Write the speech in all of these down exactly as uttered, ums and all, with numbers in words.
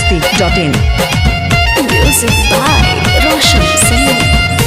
masti dot in. Music by Roshan Singh.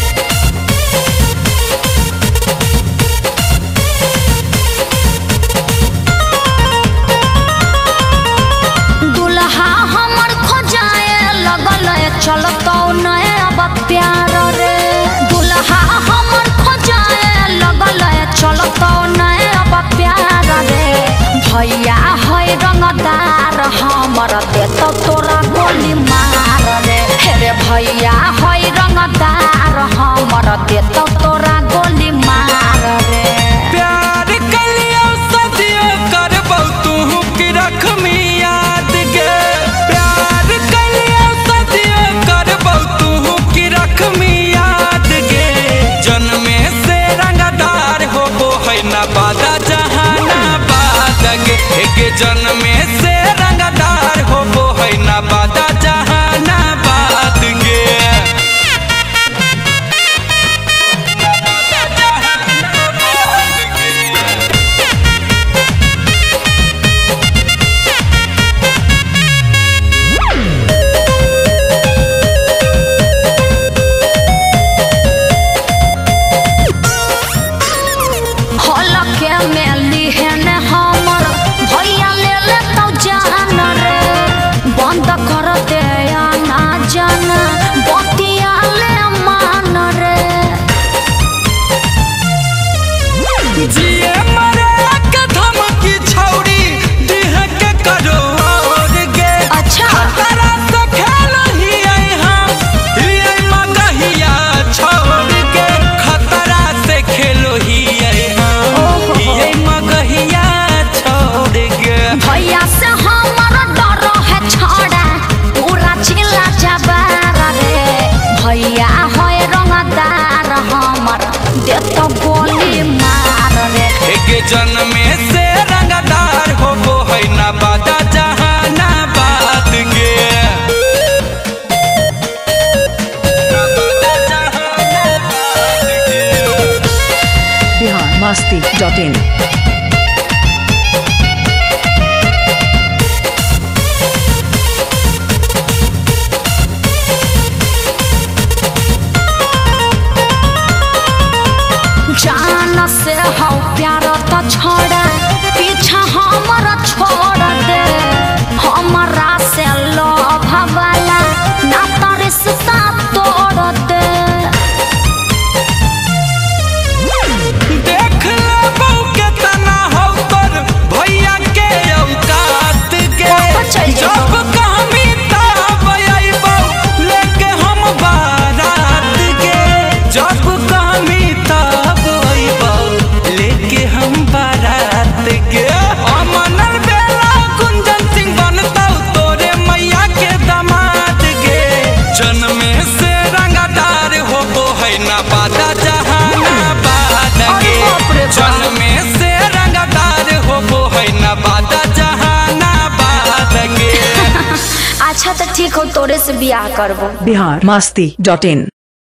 दुल्हा हमर खोजाए लगल चलतो नए अब प्यार रे। दुल्हा हमर खोजाए लगल चलतो नए अब प्यार रे। भैया है रंगदार हमर देतो तोरा गोली मार रे। हेरे भैया है रंगदार हमर देतो तोरा गोली मार रे। प्यार कलियो सदियो करबौ तू की रखमी याद गे। प्यार कलियो सदियो करबौ तू की रखमी याद गे। जन्मे से रंगदार होबो है ना बादा जहानाबाद गे। गे जन्मे से रंगदार होबो है ना बादा जहानाबाद गे। हलके में लिहन हमर भैया ले ले तो जान रे। बंद कर दे आना जाना बतिया ले मान रे। जिए मरे के धमकी छौड़ी दिह के करो और गे। अच्छा खतरा से खेल ही आई हम ही आई मगहिया छोड़ के। खतरा से खेलो ही आई हम ही आई मगहिया छोड़ के। भैया से हमर डर है छोड़ा पूरा चिल्ला जबार रे। भैया है रंगदार हमर देतो गोली मार रे। के जन्मे से रंगदार होबो है ना बादा जहानाबाद गे। ना बादा जहानाबाद गे। Bihar masti dot in. जान से हो प्यार तो छोड़ा पीछा हमर छोड़ दे। हमरा से लोभ वाला ना तो रिश्ता तोड़ दे। देख ले बहू के तना हो तोर भैया के औकात गे। जब कहमी तब अइबौ लेके हम बारात गे। जब कहमी तब अइबौ लेके हम बारात गे। अमनल बेला कुंदन सिंह बनतौ तोरे मैया के दामाद गे। जन्मे से रंगदार होबो है ना बादा जहानाबाद गे। जन्मे से रंगदार होबो है ना बादा जहानाबाद गे। अच्छा तो ठीक हो तोरे से बियाह करबो। Bihar masti dot in.